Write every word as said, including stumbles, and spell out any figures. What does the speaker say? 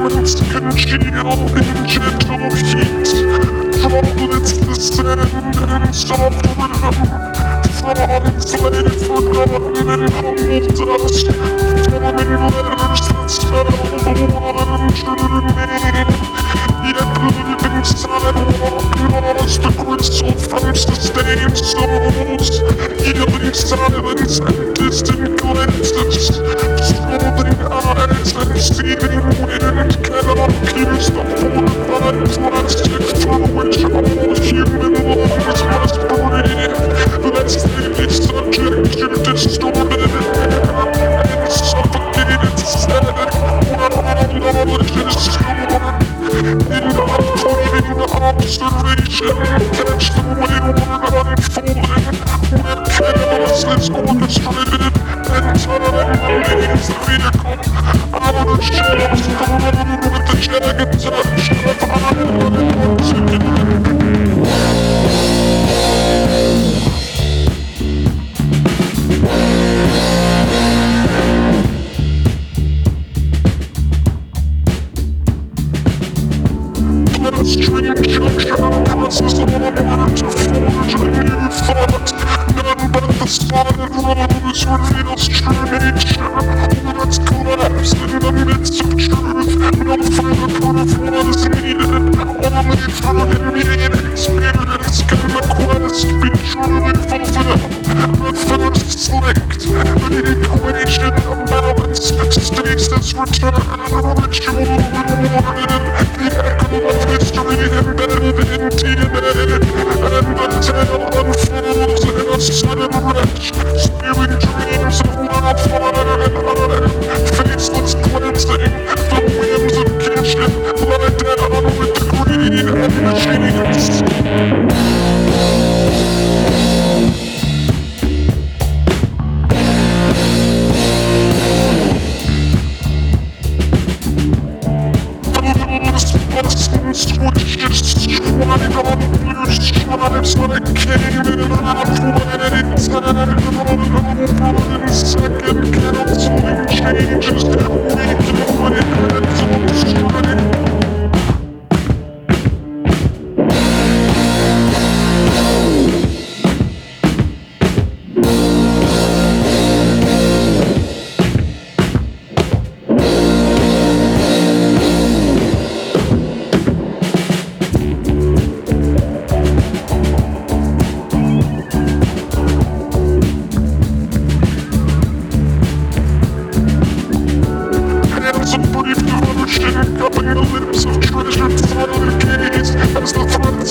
moments congeal in gentle heat. Droplets descend in soft rhythm. Frogs lay forgotten in humble dust, forming letters that spell the one true name. Yet living sidewalk lost the crystal from sustained souls, yielding silence and distant glances. Scalding eyes and seething wind cannot pierce the fortified plastic through which all human lungs must breathe, lest they be subject to distorted air and suffocated static where all knowledge is stored. In unfleeting observation, catch the wayward unfolding, where chaos is orchestrated and time remains the vehicle. Outer shells glowed with the jagged touch of iron oxygen. Bloodstream junction presses onward to forge a new thought. None but the spotted rose reveals true nature. Words collapse in the midst of truth. No further proof was needed. Only through immediate experience can the quest be truly fulfilled. The thirst slicked, the equation balanced, stasis returned, ritual rewarded, the echo of history embedded in D N A, and the tale unfolds in a sudden wrench, spewing dreams of wildfire and iron, faceless cleansing, the whims of kinship lie down with the greed and machines. Switches, trying on blue stripes like came in halfway. Time over in second counseling changes, weakening my hands on strength. Cupping the lips of treasured father gaze as the threat